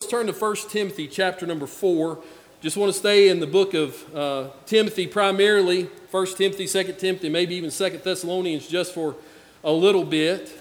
turn to 1 Timothy chapter number 4. Just want to stay in the book of Timothy primarily, 1 Timothy, 2 Timothy, maybe even 2 Thessalonians just for a little bit.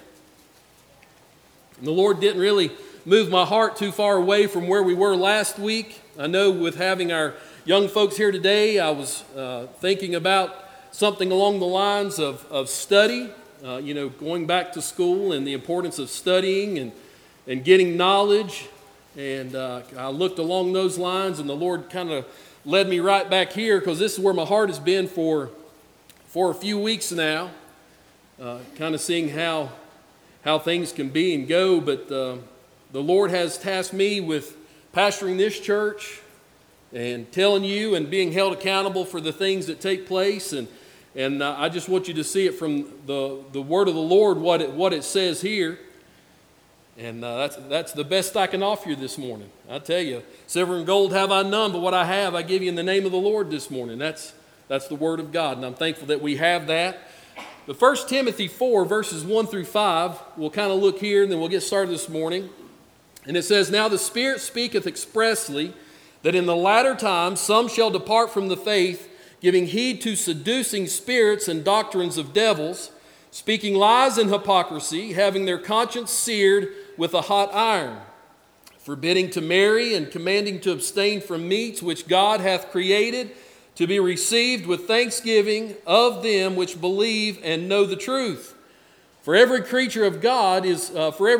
And the Lord didn't really move my heart too far away from where we were last week. I know with having our young folks here today, I was thinking about something along the lines of study, going back to school and the importance of studying and getting knowledge. And I looked along those lines, and the Lord kind of led me right back here because this is where my heart has been for a few weeks now, kind of seeing how things can be and go. But the Lord has tasked me with pastoring this church and telling you and being held accountable for the things that take place. And I just want you to see it from the word of the Lord, what it says here. And that's the best I can offer you this morning. I tell you, silver and gold have I none, but what I have I give you in the name of the Lord this morning. That's the word of God, and I'm thankful that we have that. But 1 Timothy 4, verses 1 through 5, we'll kind of look here, and then we'll get started this morning. And it says, "Now the Spirit speaketh expressly, that in the latter times some shall depart from the faith, giving heed to seducing spirits and doctrines of devils, speaking lies and hypocrisy, having their conscience seared with a hot iron, forbidding to marry and commanding to abstain from meats which God hath created, to be received with thanksgiving of them which believe and know the truth. For every creature of God is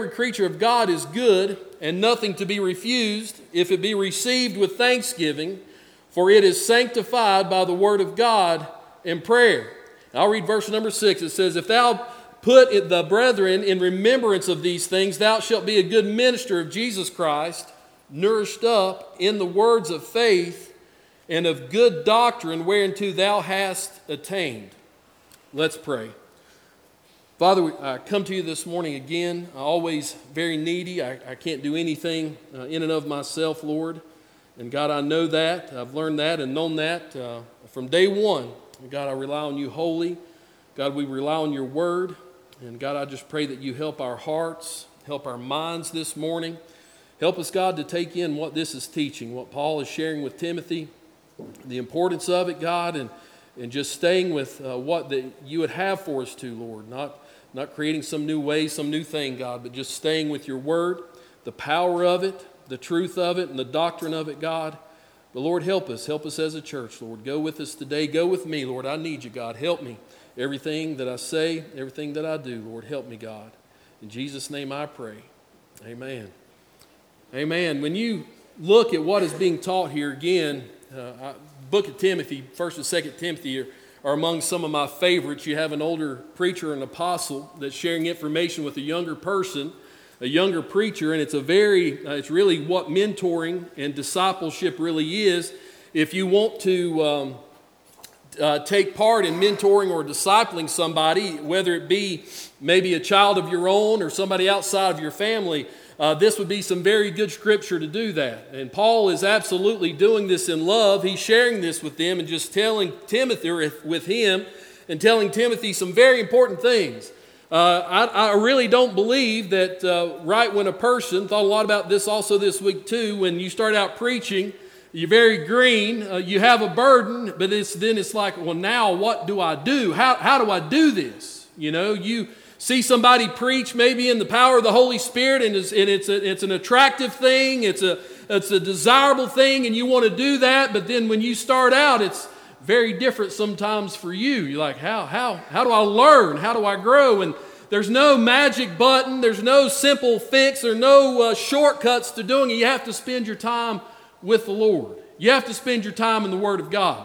good, and nothing to be refused, if it be received with thanksgiving, for it is sanctified by the word of God and prayer." I'll read verse number 6. It says, "If thou put the brethren in remembrance of these things, thou shalt be a good minister of Jesus Christ, nourished up in the words of faith and of good doctrine whereunto thou hast attained." Let's pray. Father, I come to you this morning again. I'm always very needy. I can't do anything in and of myself, Lord. And God, I know that. I've learned that and known that from day one. God, I rely on you wholly. God, we rely on your word. And God, I just pray that you help our hearts, help our minds this morning. Help us, God, to take in what this is teaching, what Paul is sharing with Timothy, the importance of it, God, and just staying with what that you would have for us to, Lord. Not creating some new way, some new thing, God, but just staying with your word, the power of it, the truth of it, and the doctrine of it, God. But Lord, help us as a church, Lord. Go with us today. Go with me, Lord. I need you, God. Help me. Everything that I say, everything that I do, Lord, help me, God. In Jesus' name I pray. Amen. Amen. When you look at what is being taught here again, book of Timothy, 1st and 2nd Timothy are among some of my favorites. You have an older preacher, an apostle, that's sharing information with a younger person, a younger preacher, and it's really what mentoring and discipleship really is. If you want to take part in mentoring or discipling somebody, whether it be maybe a child of your own or somebody outside of your family, this would be some very good scripture to do that. And Paul is absolutely doing this in love. He's sharing this with them and just telling Timothy, or with him, and telling Timothy some very important things. I really don't believe that right when a person, thought a lot about this also this week too, when you start out preaching, you're very green, you have a burden, but then it's like, well, now what do I do? How do I do this? You see somebody preach maybe in the power of the Holy Spirit, and it's an attractive thing, it's a desirable thing, and you want to do that, but then when you start out, it's very different sometimes for you. You're like, how do I learn? How do I grow? And there's no magic button, there's no simple fix, there's no shortcuts to doing it. You have to spend your time with the Lord. You have to spend your time in the Word of God.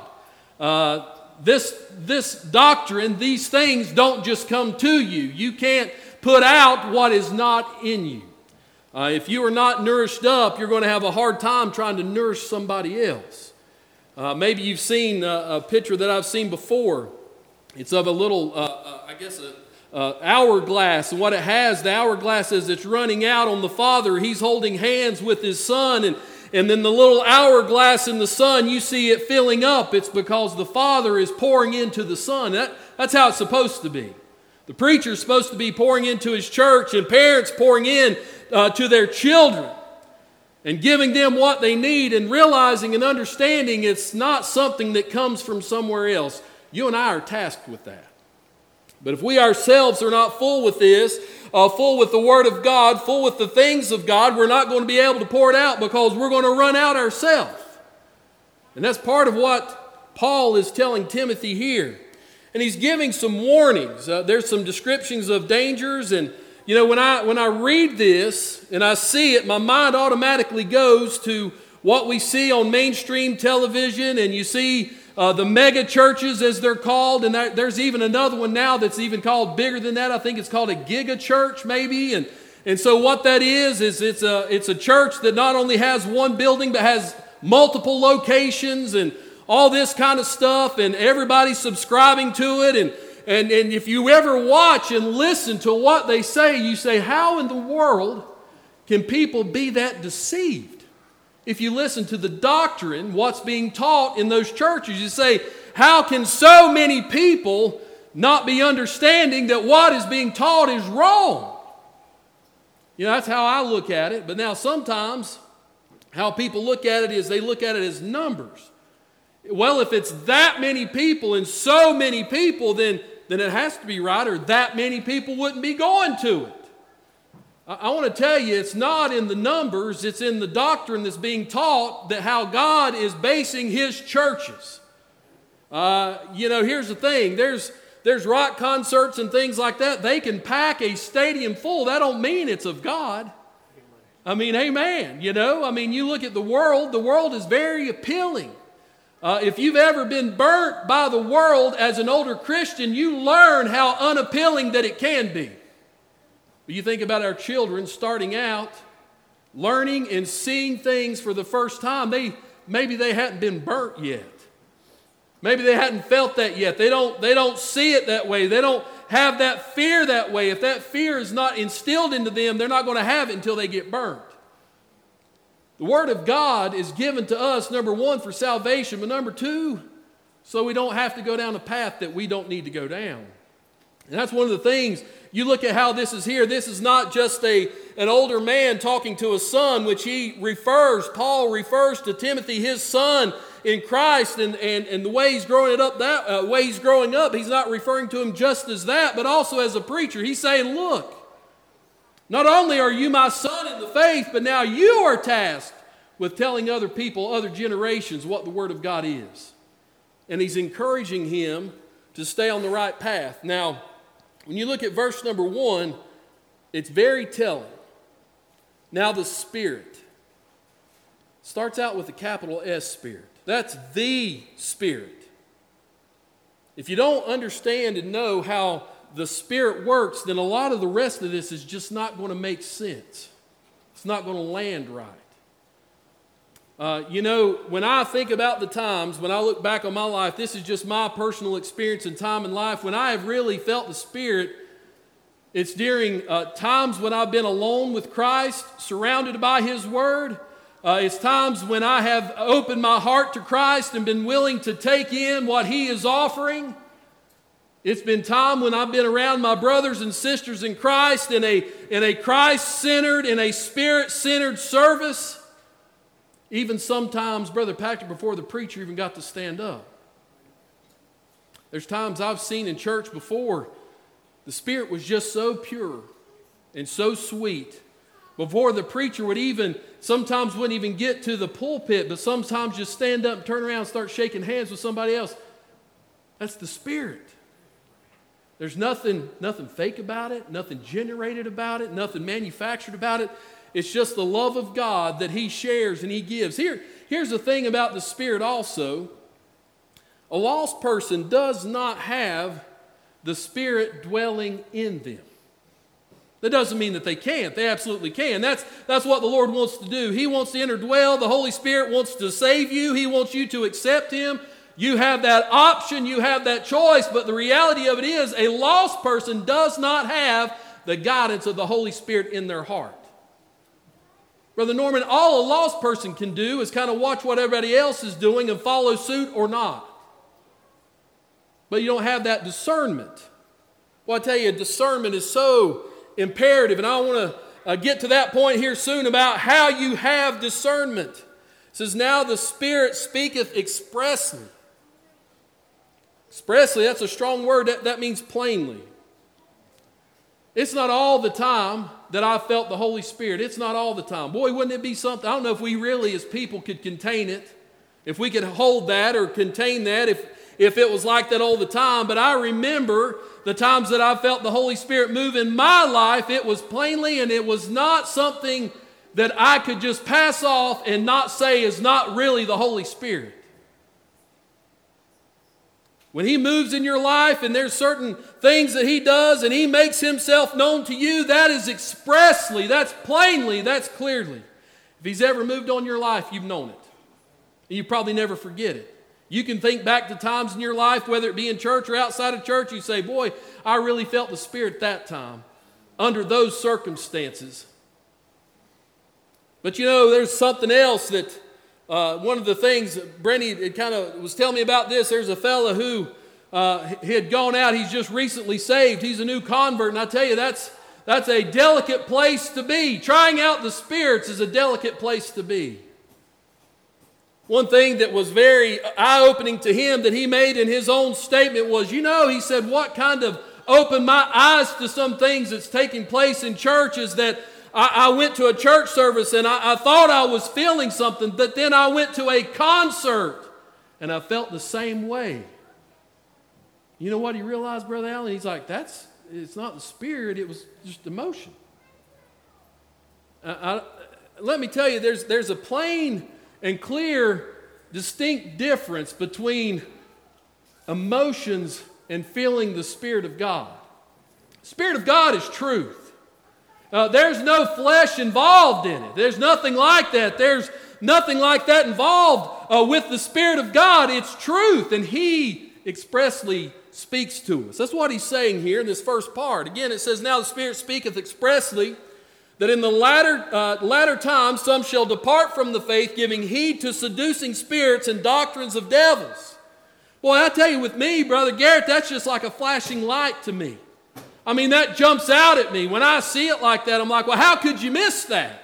This doctrine, these things don't just come to you. You can't put out what is not in you. If you are not nourished up, you're going to have a hard time trying to nourish somebody else. Maybe you've seen a picture that I've seen before. It's of a little, hourglass. And what it has, the hourglass, as it's running out on the father, he's holding hands with his son, and then the little hourglass in the son, you see it filling up. It's because the Father is pouring into the Son. That's how it's supposed to be. The preacher's supposed to be pouring into his church, and parents pouring in to their children. and giving them what they need and realizing and understanding it's not something that comes from somewhere else. You and I are tasked with that. But if we ourselves are not full with this, full with the Word of God, full with the things of God, we're not going to be able to pour it out because we're going to run out ourselves. And that's part of what Paul is telling Timothy here. And he's giving some warnings. There's some descriptions of dangers. And, you know, when I read this and I see it, my mind automatically goes to what we see on mainstream television. And you see the mega churches, as they're called. And there's even another one now that's even called bigger than that. I think it's called a giga church maybe. And so what that is it's a church that not only has one building but has multiple locations and all this kind of stuff, and everybody's subscribing to it. And if you ever watch and listen to what they say, you say, how in the world can people be that deceived? If you listen to the doctrine, what's being taught in those churches, you say, how can so many people not be understanding that what is being taught is wrong? You know, that's how I look at it. But now sometimes how people look at it is they look at it as numbers. Well, if it's that many people and so many people, then it has to be right, or that many people wouldn't be going to it. I want to tell you, it's not in the numbers, it's in the doctrine that's being taught, that how God is basing His churches. You know, here's the thing. There's rock concerts and things like that. They can pack a stadium full. That don't mean it's of God. I mean, amen. You know, I mean, you look at the world is very appealing. If you've ever been burnt by the world as an older Christian, you learn how unappealing that it can be. You think about our children starting out, learning and seeing things for the first time. Maybe they hadn't been burnt yet. Maybe they hadn't felt that yet. They don't see it that way. They don't have that fear that way. If that fear is not instilled into them, they're not going to have it until they get burnt. The Word of God is given to us, number one, for salvation, but number two, so we don't have to go down a path that we don't need to go down. And that's one of the things, you look at how this is here. This is not just an older man talking to a son, which Paul refers to Timothy, his son in Christ, and the way he's growing up, he's not referring to him just as that, but also as a preacher. He's saying, look, not only are you my son in the faith, but now you are tasked with telling other people, other generations, what the Word of God is. And he's encouraging him to stay on the right path. Now, when you look at verse number 1, it's very telling. Now the Spirit starts out with a capital S, Spirit. That's the Spirit. If you don't understand and know how the Spirit works, then a lot of the rest of this is just not going to make sense. It's not going to land right. You know, when I think about the times, when I look back on my life, this is just my personal experience and time in life. When I have really felt the Spirit, it's during times when I've been alone with Christ, surrounded by His Word. It's times when I have opened my heart to Christ and been willing to take in what He is offering. It's been time when I've been around my brothers and sisters in Christ in a Christ-centered, in a Spirit-centered service. Even sometimes, Brother Patrick, before the preacher even got to stand up. There's times I've seen in church before, the Spirit was just so pure and so sweet. Before the preacher sometimes wouldn't even get to the pulpit, but sometimes just stand up and turn around and start shaking hands with somebody else. That's the Spirit. There's nothing fake about it, nothing generated about it, nothing manufactured about it. It's just the love of God that He shares and He gives. Here's the thing about the Spirit also. A lost person does not have the Spirit dwelling in them. That doesn't mean that they can't. They absolutely can. That's what the Lord wants to do. He wants to interdwell. The Holy Spirit wants to save you. He wants you to accept Him. You have that option. You have that choice. But the reality of it is a lost person does not have the guidance of the Holy Spirit in their heart. Brother Norman, all a lost person can do is kind of watch what everybody else is doing and follow suit or not. But you don't have that discernment. Well, I tell you, discernment is so imperative, and I want to get to that point here soon about how you have discernment. It says, now the Spirit speaketh expressly. Expressly, that's a strong word. That means plainly. It's not all the time that I felt the Holy Spirit. It's not all the time. Boy, wouldn't it be something? I don't know if we really as people could contain it. If we could hold that or contain that. If it was like that all the time. But I remember the times that I felt the Holy Spirit move in my life. It was plainly, and it was not something that I could just pass off and not say is not really the Holy Spirit. When He moves in your life and there's certain things that He does and He makes Himself known to you, that is expressly, that's plainly, that's clearly. If He's ever moved on your life, you've known it. And you probably never forget it. You can think back to times in your life, whether it be in church or outside of church, you say, boy, I really felt the Spirit that time under those circumstances. But you know, there's something else that one of the things Brenny kind of was telling me about this. There's a fella who he had gone out. He's just recently saved. He's a new convert. And I tell you, that's a delicate place to be. Trying out the spirits is a delicate place to be. One thing that was very eye-opening to him that he made in his own statement was, you know, he said, what kind of opened my eyes to some things that's taking place in church is that I went to a church service and I thought I was feeling something, but then I went to a concert and I felt the same way. You know what he realized, Brother Allen? He's like, it's not the Spirit, it was just emotion. Let me tell you, there's a plain and clear, distinct difference between emotions and feeling the Spirit of God. The Spirit of God is truth. There's no flesh involved in it. There's nothing like that. There's nothing like that involved with the Spirit of God. It's truth, and He expressly speaks to us. That's what he's saying here in this first part. Again, it says, now the Spirit speaketh expressly, that in the latter times some shall depart from the faith, giving heed to seducing spirits and doctrines of devils. Boy, I tell you, with me, Brother Garrett, that's just like a flashing light to me. I mean, that jumps out at me. When I see it like that, I'm like, well, how could you miss that?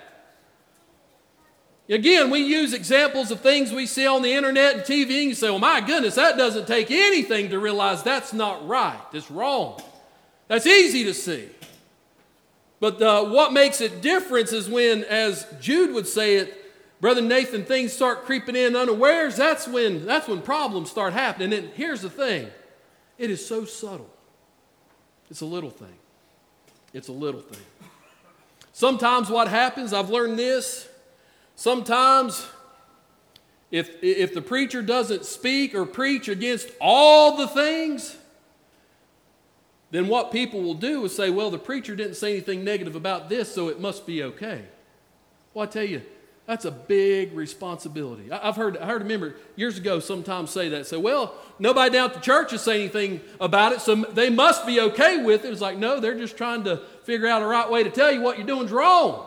Again, we use examples of things we see on the internet and TV, and you say, well, my goodness, that doesn't take anything to realize that's not right. It's wrong. That's easy to see. But what makes it different is when, as Jude would say it, Brother Nathan, things start creeping in unawares, that's when problems start happening. And here's the thing. It is so subtle. It's a little thing. It's a little thing. Sometimes what happens, I've learned this, sometimes if the preacher doesn't speak or preach against all the things, then what people will do is say, well, the preacher didn't say anything negative about this, so it must be okay. Well, I tell you, that's a big responsibility. I heard a member years ago sometimes say that. Say, well, nobody down at the church is saying anything about it, so they must be okay with it. It's like, no, they're just trying to figure out a right way to tell you what you're doing is wrong.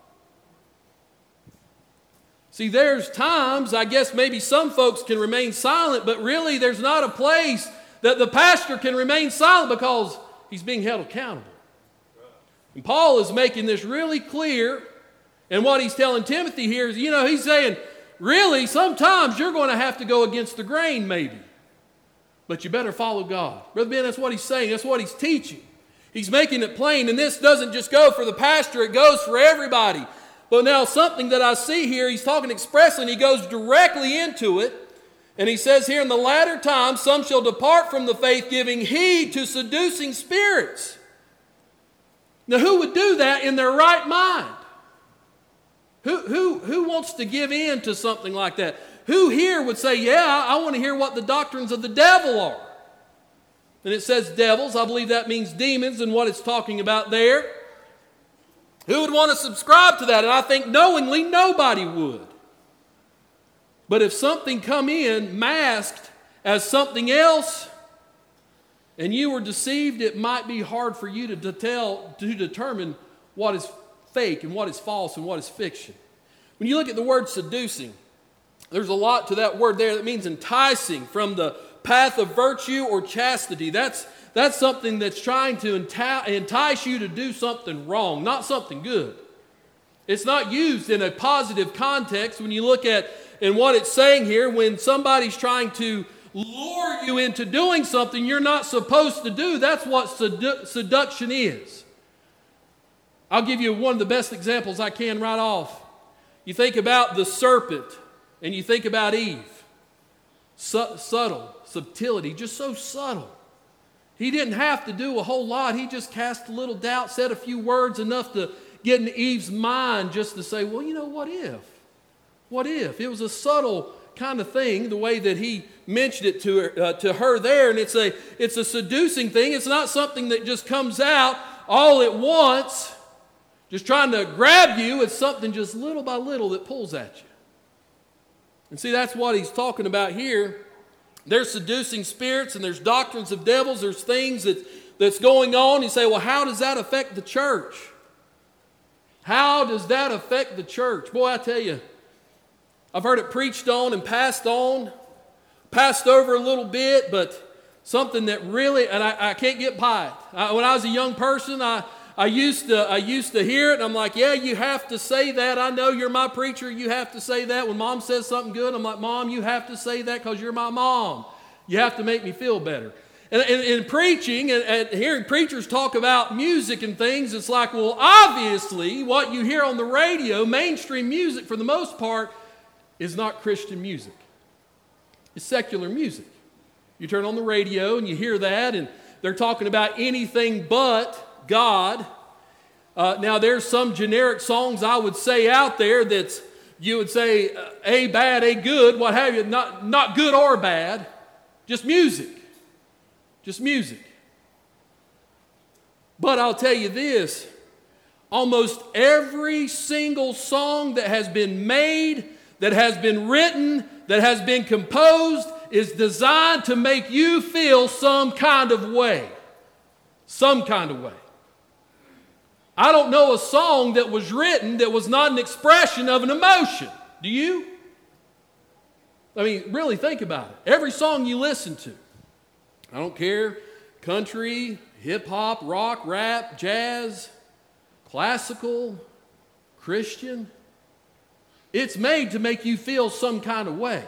See, there's times, I guess maybe some folks can remain silent, but really there's not a place that the pastor can remain silent because he's being held accountable. And Paul is making this really clear. And what he's telling Timothy here is, he's saying, really, sometimes you're going to have to go against the grain maybe. But you better follow God. Brother Ben, that's what he's saying. That's what he's teaching. He's making it plain. And this doesn't just go for the pastor. It goes for everybody. But now something that I see here, he's talking expressly, and he goes directly into it. And he says here, in the latter times, some shall depart from the faith, giving heed to seducing spirits. Now, who would do that in their right mind? Who wants to give in to something like that? Who here would say, yeah, I want to hear what the doctrines of the devil are? And it says devils. I believe that means demons and what it's talking about there. Who would want to subscribe to that? And I think knowingly nobody would. But if something come in masked as something else and you were deceived, it might be hard for you to determine what is fake and what is false and what is fiction. When you look at the word seducing, there's a lot to that word there that means enticing from the path of virtue or chastity. That's that's something that's trying to entice you to do something wrong, not something good. It's not used in a positive context when you look at in what it's saying here. When somebody's trying to lure you into doing something you're not supposed to do, that's what seduction is. I'll give you one of the best examples I can right off. You think about the serpent and you think about Eve. Subtlety, just so subtle. He didn't have to do a whole lot. He just cast a little doubt, said a few words, enough to get in Eve's mind just to say, well, what if? What if? It was a subtle kind of thing, the way that he mentioned it to her there, and it's a seducing thing. It's not something that just comes out all at once, just trying to grab you. It's something just little by little that pulls at you. And see, that's what he's talking about here. There's seducing spirits and there's doctrines of devils. There's things that's going on. You say, well, how does that affect the church? How does that affect the church? Boy, I tell you, I've heard it preached on and passed over a little bit, but something that really, and I can't get by it. When I was a young person, I used to hear it, and I'm like, yeah, you have to say that. I know you're my preacher. You have to say that. When Mom says something good, I'm like, Mom, you have to say that because you're my mom. You have to make me feel better. And in preaching and hearing preachers talk about music and things, it's like, well, obviously, what you hear on the radio, mainstream music for the most part, is not Christian music. It's secular music. You turn on the radio and you hear that, and they're talking about anything but God. Now, there's some generic songs I would say out there that you would say A bad, A good, what have you, not good or bad, just music. Just music. But I'll tell you this, almost every single song that has been made, that has been written, that has been composed, is designed to make you feel some kind of way. Some kind of way. I don't know a song that was written that was not an expression of an emotion. Do you? I mean, really think about it. Every song you listen to, I don't care, country, hip-hop, rock, rap, jazz, classical, Christian, it's made to make you feel some kind of way.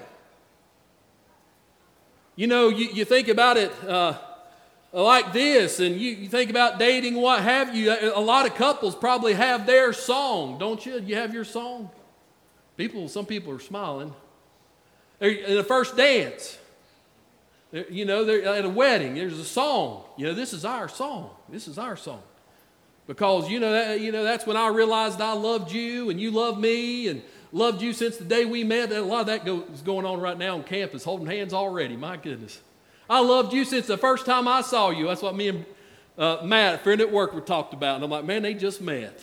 You think about it like this, and you think about dating, what have you. A lot of couples probably have their song, don't you? You have your song? Some people are smiling. In the first dance, they're at a wedding, there's a song. This is our song. This is our song. Because, that's when I realized I loved you and you loved me and loved you since the day we met. A lot of that is going on right now on campus, holding hands already. My goodness. I loved you since the first time I saw you. That's what me and Matt, a friend at work, we talked about. And I'm like, man, they just met.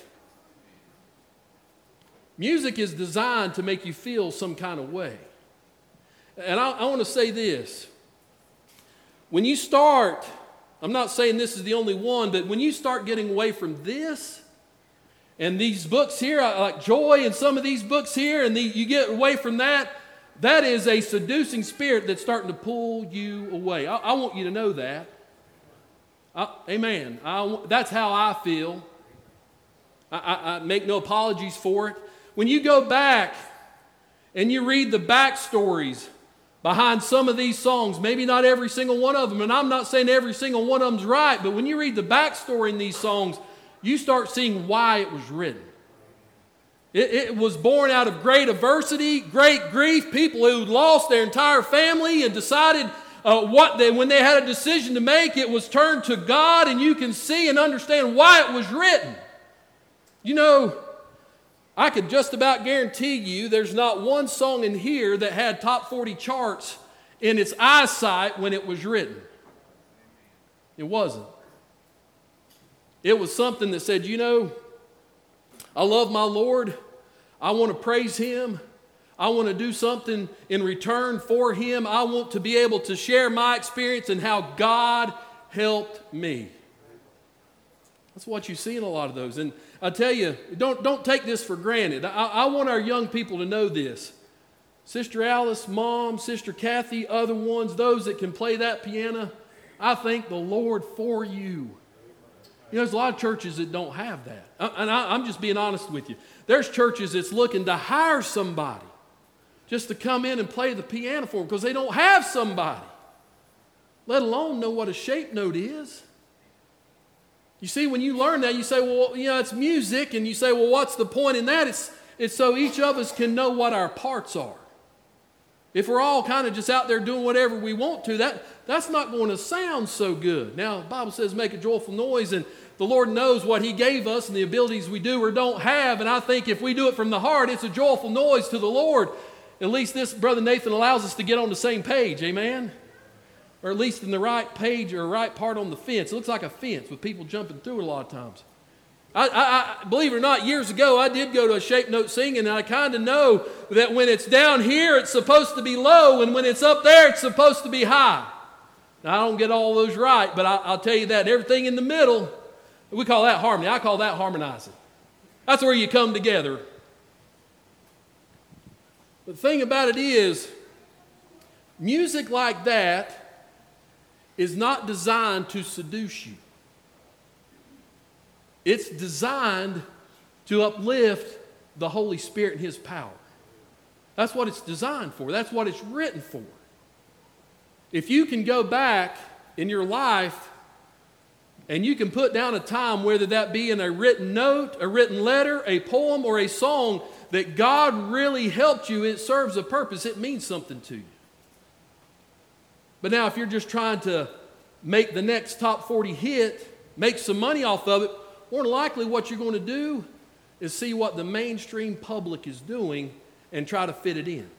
Music is designed to make you feel some kind of way. And I want to say this. When you start, I'm not saying this is the only one, but when you start getting away from this and these books here, like Joy and some of these books here, and you get away from that, that is a seducing spirit that's starting to pull you away. I want you to know that. Amen. That's how I feel. I make no apologies for it. When you go back and you read the backstories behind some of these songs, maybe not every single one of them, and I'm not saying every single one of them's right, but when you read the backstory in these songs, you start seeing why it was written. It was born out of great adversity, great grief, people who lost their entire family and decided when they had a decision to make, it was turned to God, and you can see and understand why it was written. I could just about guarantee you there's not one song in here that had top 40 charts in its eyesight when it was written. It wasn't. It was something that said, I love my Lord. I want to praise Him. I want to do something in return for Him. I want to be able to share my experience and how God helped me. That's what you see in a lot of those. And I tell you, don't take this for granted. I want our young people to know this. Sister Alice, Mom, Sister Kathy, other ones, those that can play that piano, I thank the Lord for you. You know, there's a lot of churches that don't have that. And I'm just being honest with you. There's churches that's looking to hire somebody just to come in and play the piano for them because they don't have somebody, let alone know what a shape note is. You see, when you learn that, you say, well, you know, it's music, and you say, well, what's the point in that? It's so each of us can know what our parts are. If we're all kind of just out there doing whatever we want to, that's not going to sound so good. Now, the Bible says make a joyful noise, and the Lord knows what He gave us and the abilities we do or don't have, and I think if we do it from the heart, it's a joyful noise to the Lord. At least this, Brother Nathan, allows us to get on the same page, amen? Or at least in the right page or right part on the fence. It looks like a fence with people jumping through it a lot of times. I believe it or not, years ago, I did go to a shape note singing, and I kind of know that when it's down here, it's supposed to be low, and when it's up there, it's supposed to be high. Now, I don't get all those right, but I'll tell you that. Everything in the middle, we call that harmony. I call that harmonizing. That's where you come together. But the thing about it is, music like that is not designed to seduce you. It's designed to uplift the Holy Spirit and His power. That's what it's designed for. That's what it's written for. If you can go back in your life and you can put down a time, whether that be in a written note, a written letter, a poem, or a song, that God really helped you, it serves a purpose. It means something to you. But now if you're just trying to make the next top 40 hit, make some money off of it, more than likely what you're going to do is see what the mainstream public is doing and try to fit it in.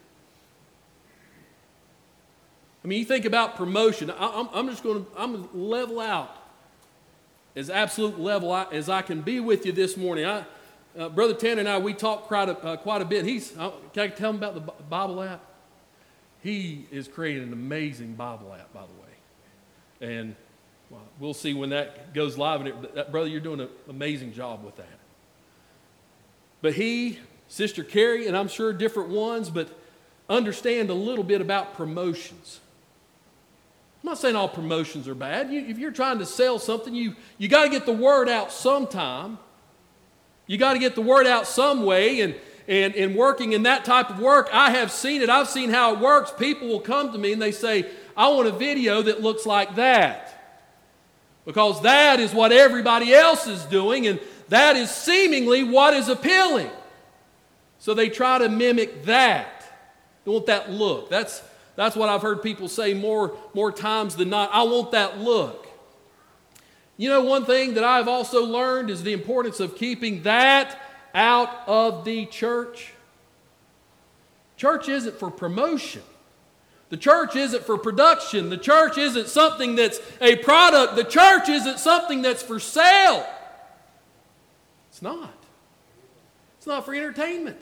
I mean, you think about promotion. I'm going to level out as absolute level as I can be with you this morning. Brother Tanner and I, we talk quite a bit. Can I tell him about the Bible app? He is creating an amazing Bible app, by the way. And we'll see when that goes live. Brother, you're doing an amazing job with that. But he, Sister Carrie, and I'm sure different ones, but understand a little bit about promotions. I'm not saying all promotions are bad. If you're trying to sell something, you got to get the word out sometime. You got to get the word out some way. And working in that type of work, I have seen it. I've seen how it works. People will come to me and they say, I want a video that looks like that. Because that is what everybody else is doing, and that is seemingly what is appealing. So they try to mimic that. They want that look. That's what I've heard people say more times than not. I want that look. You know, one thing that I've also learned is the importance of keeping that out of the church. Church isn't for promotion. The church isn't for production. The church isn't something that's a product. The church isn't something that's for sale. It's not. It's not for entertainment.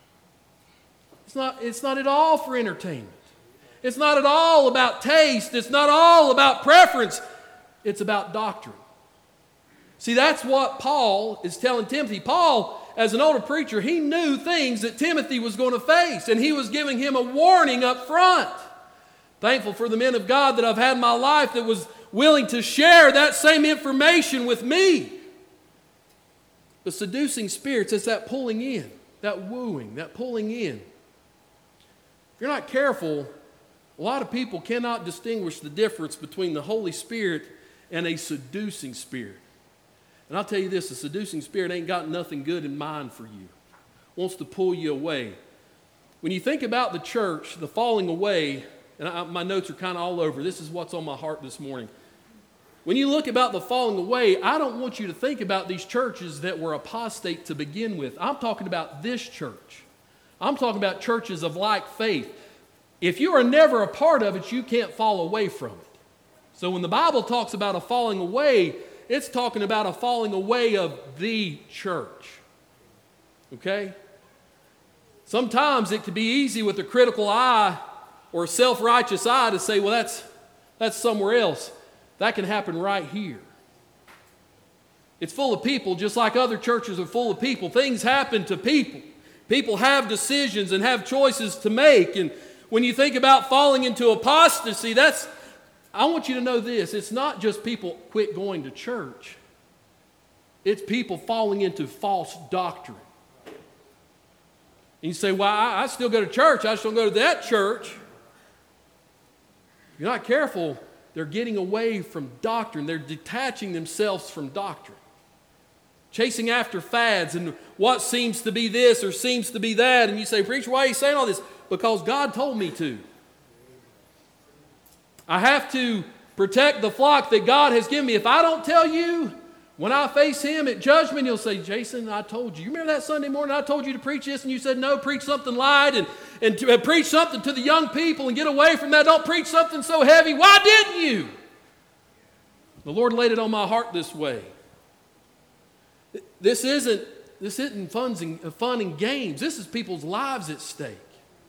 It's not at all for entertainment. It's not at all about taste. It's not all about preference. It's about doctrine. See, that's what Paul is telling Timothy. Paul, as an older preacher, he knew things that Timothy was going to face, and he was giving him a warning up front. Thankful for the men of God that I've had in my life that was willing to share that same information with me. The seducing spirits, it's that pulling in, that wooing, that pulling in. If you're not careful, a lot of people cannot distinguish the difference between the Holy Spirit and a seducing spirit. And I'll tell you this, a seducing spirit ain't got nothing good in mind for you. Wants to pull you away. When you think about the church, the falling away, and my notes are kind of all over. This is what's on my heart this morning. When you look about the falling away, I don't want you to think about these churches that were apostate to begin with. I'm talking about this church. I'm talking about churches of like faith. If you are never a part of it, you can't fall away from it. So when the Bible talks about a falling away, it's talking about a falling away of the church. Okay? Sometimes it can be easy with a critical eye or a self-righteous eye to say, well, that's somewhere else. That can happen right here. It's full of people, just like other churches are full of people. Things happen to people. People have decisions and have choices to make. And when you think about falling into apostasy, that's I want you to know this. It's not just people quit going to church. It's people falling into false doctrine. And you say, well, I still go to church. I just don't go to that church. If you're not careful, they're getting away from doctrine. They're detaching themselves from doctrine. Chasing after fads and what seems to be this or seems to be that. And you say, preacher, why are you saying all this? Because God told me to. I have to protect the flock that God has given me. If I don't tell you, when I face Him at judgment, He'll say, Jason, I told you. You remember that Sunday morning I told you to preach this and you said, no, preach something light and preach something to the young people and get away from that. Don't preach something so heavy. Why didn't you? The Lord laid it on my heart this way. This isn't fun and games. This is people's lives at stake.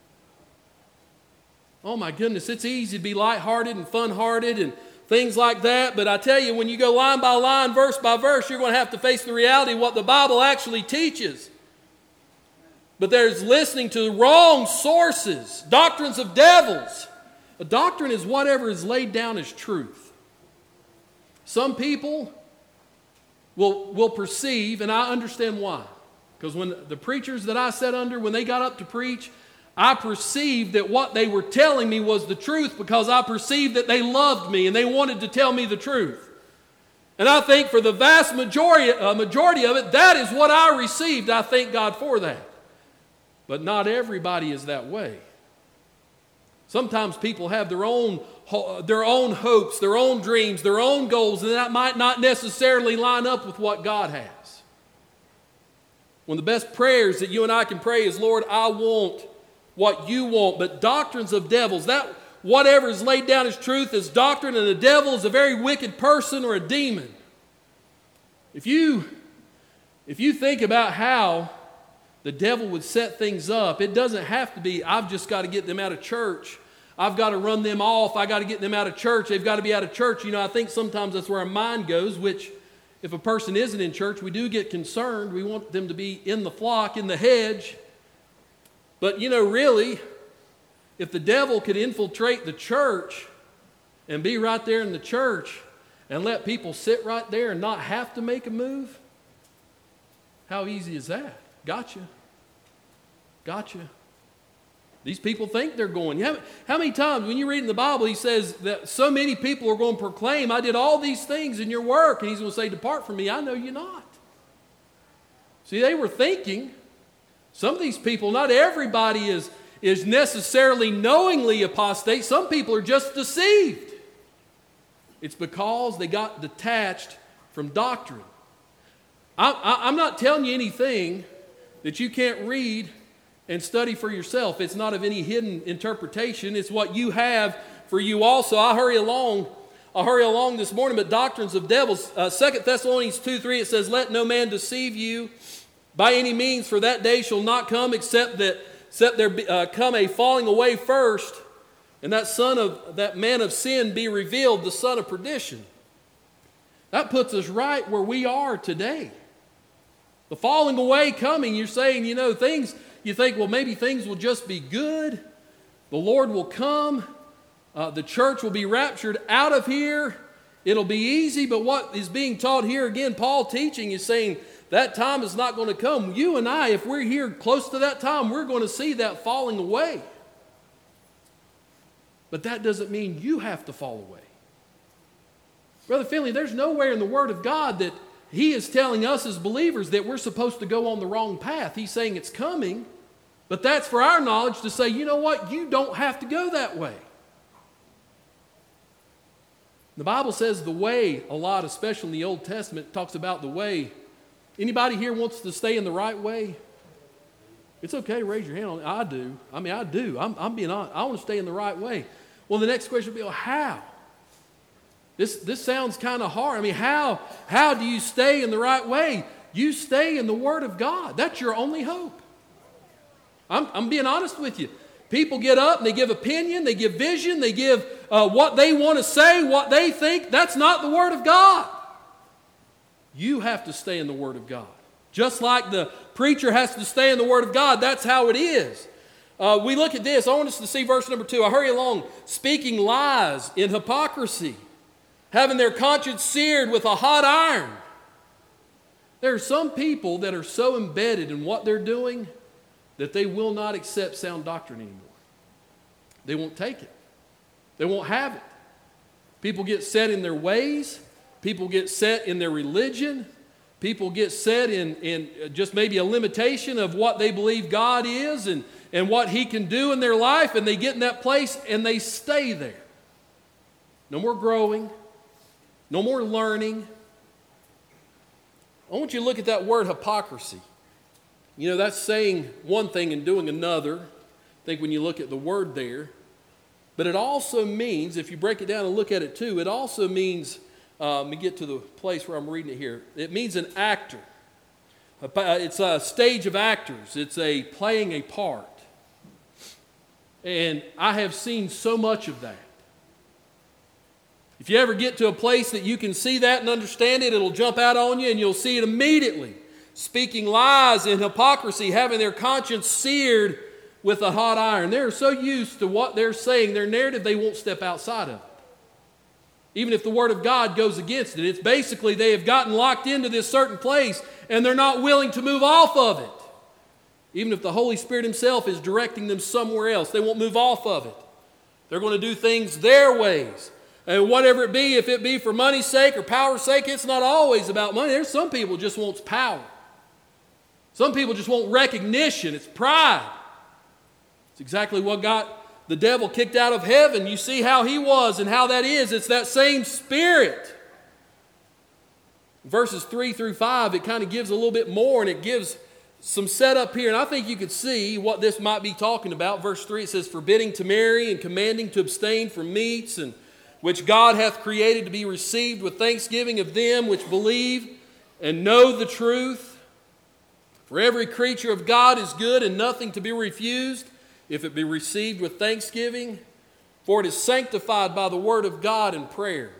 Oh my goodness, it's easy to be lighthearted and fun-hearted and things like that. But I tell you, when you go line by line, verse by verse, you're going to have to face the reality of what the Bible actually teaches. But there's listening to wrong sources, doctrines of devils. A doctrine is whatever is laid down as truth. Some people will perceive, and I understand why. Because when the preachers that I sat under, when they got up to preach, I perceived that what they were telling me was the truth because I perceived that they loved me and they wanted to tell me the truth. And I think for the vast majority of it, that is what I received. I thank God for that. But not everybody is that way. Sometimes people have their own hopes, their own dreams, their own goals, and that might not necessarily line up with what God has. One of the best prayers that you and I can pray is, Lord, I want what you want. But doctrines of devils, that whatever is laid down as truth is doctrine, and the devil is a very wicked person or a demon. If you think about how the devil would set things up, it doesn't have to be, I've just got to get them out of church. I've got to run them off. I've got to get them out of church. They've got to be out of church. You know, I think sometimes that's where our mind goes, which if a person isn't in church, we do get concerned. We want them to be in the flock, in the hedge. But, you know, really, if the devil could infiltrate the church and be right there in the church and let people sit right there and not have to make a move, how easy is that? Gotcha. These people think they're going. How many times when you read in the Bible, he says that so many people are going to proclaim, I did all these things in your work. And he's going to say, depart from me, I know you not. See, they were thinking. Some of these people, not everybody is necessarily knowingly apostate. Some people are just deceived. It's because they got detached from doctrine. I'm not telling you anything that you can't read and study for yourself. It's not of any hidden interpretation. It's what you have for you also. I'll hurry along this morning, but doctrines of devils. 2 Thessalonians 2:3, it says, let no man deceive you by any means, for that day shall not come except there come a falling away first, and that man of sin be revealed, the son of perdition. That puts us right where we are today. The falling away coming, you're saying, you know, things, you think, well, maybe things will just be good. The Lord will come. The church will be raptured out of here. It'll be easy, but what is being taught here, again, Paul teaching is saying, that time is not going to come. You and I, if we're here close to that time, we're going to see that falling away. But that doesn't mean you have to fall away. Brother Finley, there's nowhere in the Word of God that He is telling us as believers that we're supposed to go on the wrong path. He's saying it's coming, but that's for our knowledge to say, you know what, you don't have to go that way. The Bible says the way a lot, especially in the Old Testament, talks about the way. Anybody here wants to stay in the right way? It's okay to raise your hand. I do. I do. I'm being honest. I want to stay in the right way. Well, the next question will be, well, how? This sounds kind of hard. I mean, how do you stay in the right way? You stay in the Word of God. That's your only hope. I'm being honest with you. People get up and they give opinion, they give vision, they give what they want to say, what they think. That's not the Word of God. You have to stay in the Word of God. Just like the preacher has to stay in the Word of God, that's how it is. We look at this. I want us to see verse number 2. I hurry along. Speaking lies in hypocrisy, having their conscience seared with a hot iron. There are some people that are so embedded in what they're doing that they will not accept sound doctrine anymore. They won't take it. They won't have it. People get set in their ways. People get set in their religion. People get set in just maybe a limitation of what they believe God is and what He can do in their life, and they get in that place and they stay there. No more growing. No more learning. I want you to look at that word hypocrisy. You know, that's saying one thing and doing another. I think when you look at the word there. But it also means, if you break it down and look at it too, it also means, let me get to the place where I'm reading it here. It means an actor. It's a stage of actors. It's playing a part. And I have seen so much of that. If you ever get to a place that you can see that and understand it, it'll jump out on you and you'll see it immediately. Speaking lies in hypocrisy, having their conscience seared with a hot iron. They're so used to what they're saying, their narrative, they won't step outside of it. Even if the Word of God goes against it. It's basically they have gotten locked into this certain place and they're not willing to move off of it. Even if the Holy Spirit Himself is directing them somewhere else, they won't move off of it. They're going to do things their ways. And whatever it be, if it be for money's sake or power's sake, it's not always about money. There's some people just want power. Some people just want recognition. It's pride. It's exactly what got the devil kicked out of heaven. You see how he was and how that is. It's that same spirit. Verses 3 through 5, it kind of gives a little bit more, and it gives some setup here. And I think you could see what this might be talking about. Verse 3, it says, forbidding to marry and commanding to abstain from meats, and which God hath created to be received with thanksgiving of them which believe and know the truth. For every creature of God is good, and nothing to be refused, if it be received with thanksgiving, for it is sanctified by the word of God and prayer.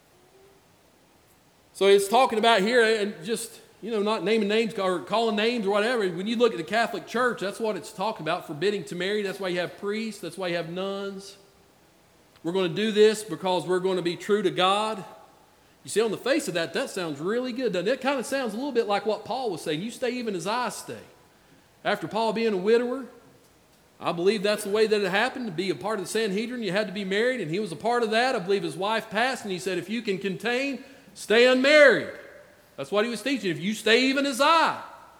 So it's talking about here, and just, not naming names or calling names or whatever. When you look at the Catholic Church, that's what it's talking about, forbidding to marry. That's why you have priests. That's why you have nuns. We're going to do this because we're going to be true to God. You see, on the face of that sounds really good, doesn't it? It kind of sounds a little bit like what Paul was saying. You stay even as I stay. After Paul being a widower, I believe that's the way that it happened. To be a part of the Sanhedrin, you had to be married, and he was a part of that. I believe his wife passed, and he said, if you can contain, stay unmarried. That's what he was teaching. If you stay even as I.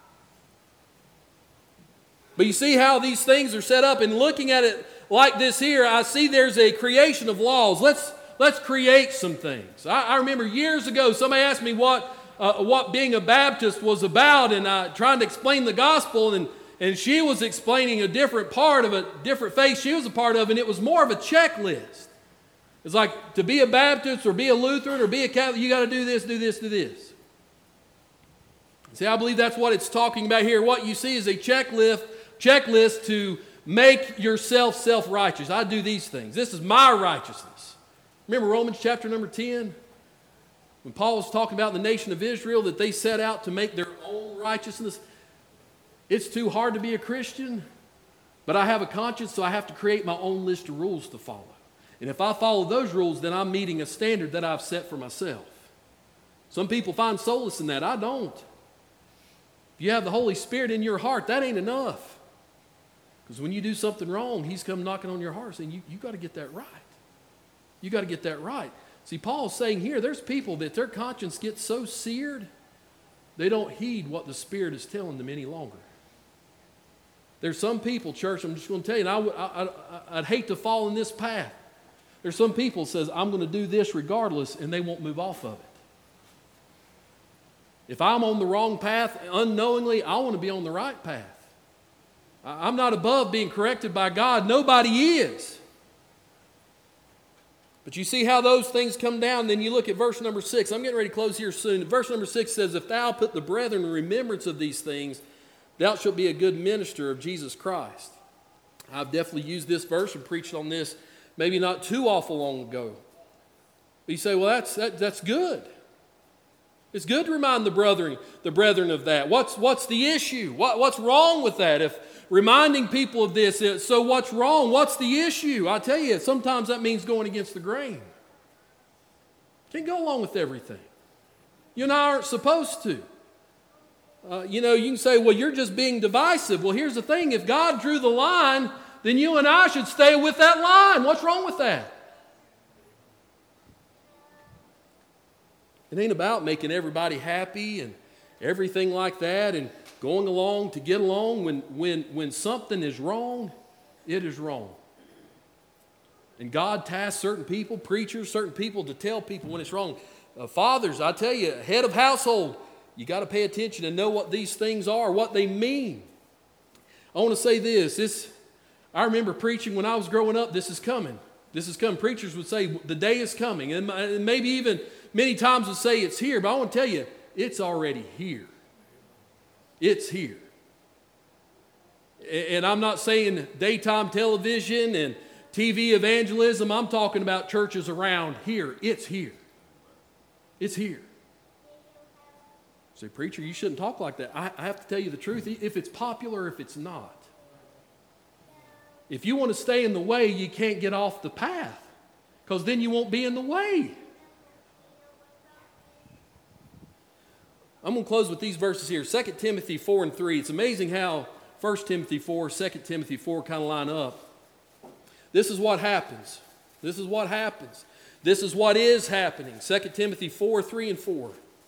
But you see how these things are set up, and looking at it like this here, I see there's a creation of laws. Let's create some things. I remember years ago, somebody asked me what being a Baptist was about, and trying to explain the gospel, and she was explaining a different part of a different faith she was a part of, and it was more of a checklist. It's like, to be a Baptist or be a Lutheran or be a Catholic, you got to do this, do this, do this. See, I believe that's what it's talking about here. What you see is a checklist to make yourself self-righteous. I do these things. This is my righteousness. Remember Romans chapter number 10? When Paul was talking about the nation of Israel, that they set out to make their own righteousness. It's too hard to be a Christian, but I have a conscience, so I have to create my own list of rules to follow. And if I follow those rules, then I'm meeting a standard that I've set for myself. Some people find solace in that. I don't. If you have the Holy Spirit in your heart, that ain't enough. Because when you do something wrong, He's come knocking on your heart saying, you got to get that right. You got to get that right. See, Paul's saying here, there's people that their conscience gets so seared, they don't heed what the Spirit is telling them any longer. There's some people, church, I'm just going to tell you, and I'd hate to fall in this path. There's some people that says, I'm going to do this regardless, and they won't move off of it. If I'm on the wrong path, unknowingly, I want to be on the right path. I'm not above being corrected by God. Nobody is. But you see how those things come down. Then you look at verse number 6. I'm getting ready to close here soon. Verse number 6 says, if thou put the brethren in remembrance of these things, thou shalt be a good minister of Jesus Christ. I've definitely used this verse and preached on this maybe not too awful long ago. But you say, well, that's good. It's good to remind the brethren of that. What's the issue? What's wrong with that? If reminding people of this, so what's wrong? What's the issue? I tell you, sometimes that means going against the grain. Can't go along with everything. You and I aren't supposed to. You can say, well, you're just being divisive. Well, here's the thing. If God drew the line, then you and I should stay with that line. What's wrong with that? It ain't about making everybody happy and everything like that and going along to get along. When something is wrong, it is wrong. And God tasks certain people, preachers, certain people to tell people when it's wrong. Fathers, I tell you, head of household, you got to pay attention and know what these things are, what they mean. I want to say this. I remember preaching when I was growing up, this is coming. This is coming. Preachers would say, the day is coming. And maybe even many times would say it's here. But I want to tell you, it's already here. It's here. And I'm not saying daytime television and TV evangelism. I'm talking about churches around here. It's here. It's here. Say, preacher, you shouldn't talk like that. I have to tell you the truth, if it's popular, if it's not. If you want to stay in the way, you can't get off the path, because then you won't be in the way. I'm going to close with these verses here. 2 Timothy 4 and 3. It's amazing how 1 Timothy 4, 2 Timothy 4 kind of line up. This is what happens. This is what happens. This is what is happening. 2 Timothy 4, 3 and 4.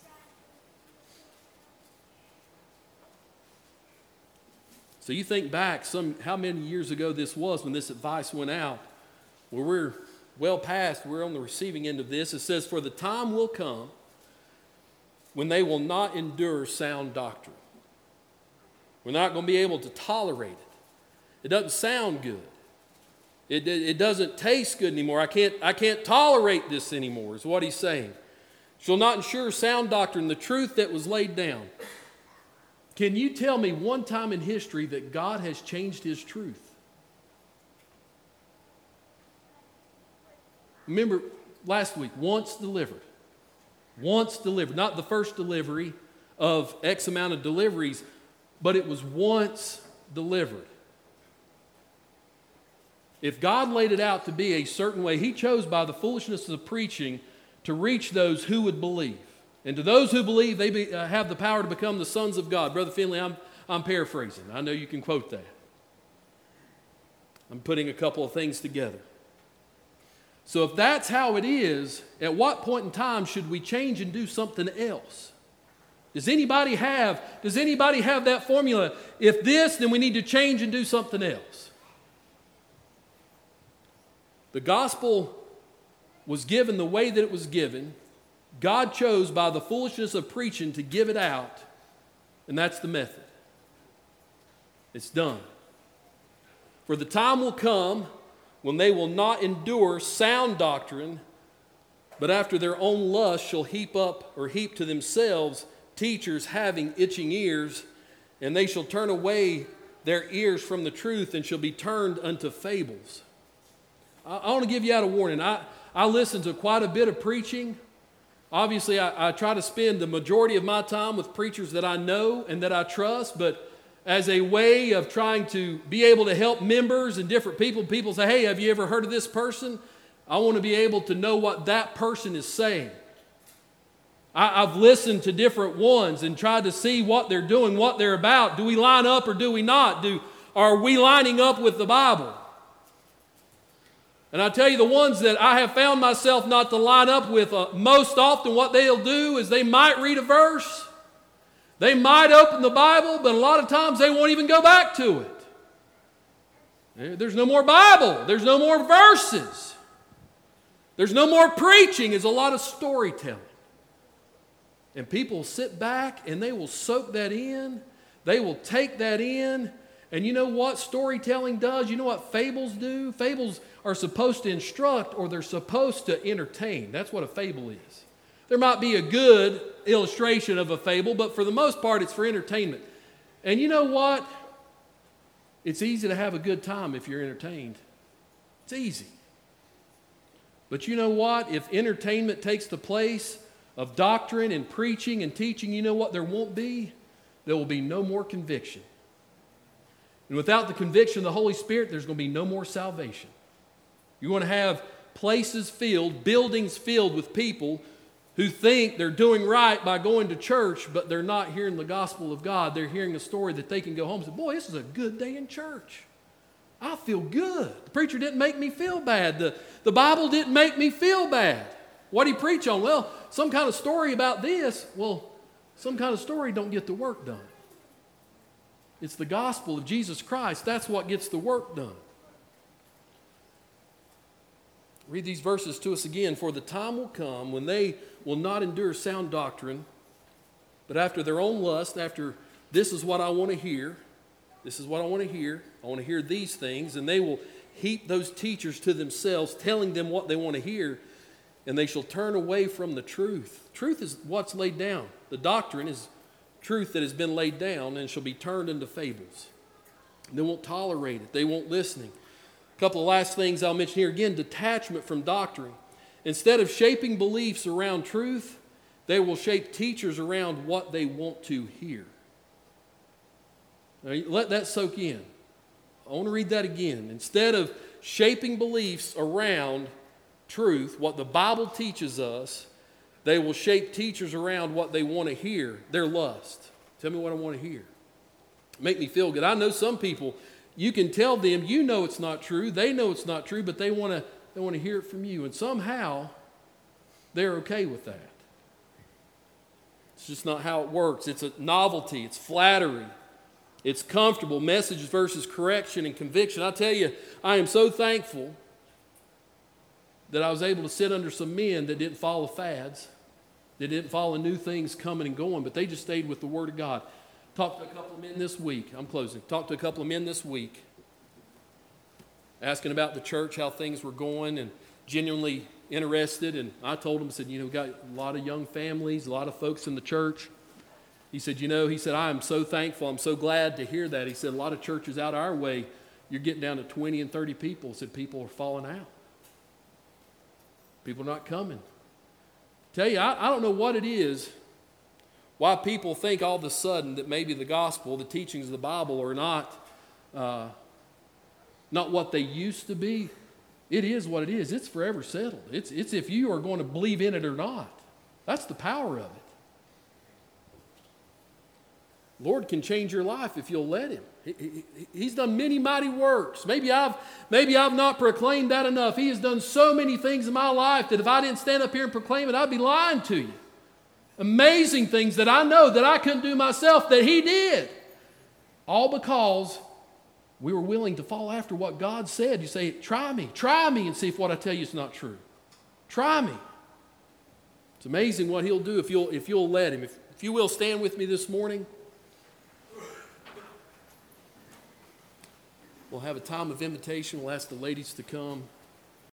So you think back how many years ago this was when this advice went out. Well, we're well past, we're on the receiving end of this. It says, for the time will come when they will not endure sound doctrine. We're not going to be able to tolerate it. It doesn't sound good. It doesn't taste good anymore. I can't tolerate this anymore, is what he's saying. Shall not ensure sound doctrine, the truth that was laid down. Can you tell me one time in history that God has changed his truth? Remember last week, once delivered. Once delivered. Not the first delivery of X amount of deliveries, but it was once delivered. If God laid it out to be a certain way, he chose by the foolishness of preaching to reach those who would believe. And to those who believe, they have the power to become the sons of God. Brother Finley, I'm paraphrasing. I know you can quote that. I'm putting a couple of things together. So if that's how it is, at what point in time should we change and do something else? Does anybody have that formula? If this, then we need to change and do something else. The gospel was given the way that it was given. God chose by the foolishness of preaching to give it out, and that's the method. It's done. For the time will come when they will not endure sound doctrine, but after their own lust shall heap to themselves teachers having itching ears, and they shall turn away their ears from the truth and shall be turned unto fables. I want to give you out a warning. I listen to quite a bit of preaching. Obviously, I try to spend the majority of my time with preachers that I know and that I trust, but as a way of trying to be able to help members and different people say, hey, have you ever heard of this person? I want to be able to know what that person is saying. I've listened to different ones and tried to see what they're doing, what they're about. Do we line up or do we not? Are we lining up with the Bible? And I tell you, the ones that I have found myself not to line up with, most often what they'll do is they might read a verse. They might open the Bible, but a lot of times they won't even go back to it. There's no more Bible. There's no more verses. There's no more preaching. It's a lot of storytelling. And people sit back and they will soak that in. They will take that in. And you know what storytelling does? You know what fables do? Fables are supposed to instruct, or they're supposed to entertain. That's what a fable is. There might be a good illustration of a fable, but for the most part, it's for entertainment. And you know what? It's easy to have a good time if you're entertained. It's easy. But you know what? If entertainment takes the place of doctrine and preaching and teaching, you know what there won't be? There will be no more conviction. And without the conviction of the Holy Spirit, there's going to be no more salvation. You want to have places filled, buildings filled with people who think they're doing right by going to church, but they're not hearing the gospel of God. They're hearing a story that they can go home and say, boy, this is a good day in church. I feel good. The preacher didn't make me feel bad. The Bible didn't make me feel bad. What did he preach on? Well, some kind of story about this. Well, some kind of story don't get the work done. It's the gospel of Jesus Christ. That's what gets the work done. Read these verses to us again. For the time will come when they will not endure sound doctrine, but after their own lust, after this is what I want to hear, this is what I want to hear, I want to hear these things, and they will heap those teachers to themselves, telling them what they want to hear, and they shall turn away from the truth. Truth is what's laid down. The doctrine is truth that has been laid down and shall be turned into fables. They won't tolerate it. They won't listen. A couple of last things I'll mention here. Again, detachment from doctrine. Instead of shaping beliefs around truth, they will shape teachers around what they want to hear. Now, let that soak in. I want to read that again. Instead of shaping beliefs around truth, what the Bible teaches us, they will shape teachers around what they want to hear, their lust. Tell me what I want to hear. Make me feel good. I know some people, you can tell them, you know it's not true, they know it's not true, but they want to hear it from you. And somehow, they're okay with that. It's just not how it works. It's a novelty. It's flattery. It's comfortable. Message versus correction and conviction. I tell you, I am so thankful that I was able to sit under some men that didn't follow fads. They didn't follow new things coming and going, but they just stayed with the Word of God. Talked to a couple of men this week. I'm closing. Talked to a couple of men this week, asking about the church, how things were going, and genuinely interested. And I told him, I said, we got a lot of young families, a lot of folks in the church. He said, I am so thankful. I'm so glad to hear that. He said, a lot of churches out our way, you're getting down to 20 and 30 people. He said, people are falling out. People are not coming. Tell you, I don't know what it is, why people think all of a sudden that maybe the gospel, the teachings of the Bible are not what they used to be. It is what it is. It's forever settled. It's if you are going to believe in it or not. That's the power of it. Lord can change your life if you'll let Him. He's done many mighty works. Maybe I've not proclaimed that enough. He has done so many things in my life that if I didn't stand up here and proclaim it, I'd be lying to you. Amazing things that I know that I couldn't do myself that He did. All because we were willing to follow after what God said. You say, try me and see if what I tell you is not true. Try me. It's amazing what He'll do if you'll let Him. If you will, stand with me this morning. We'll have a time of invitation. We'll ask the ladies to come.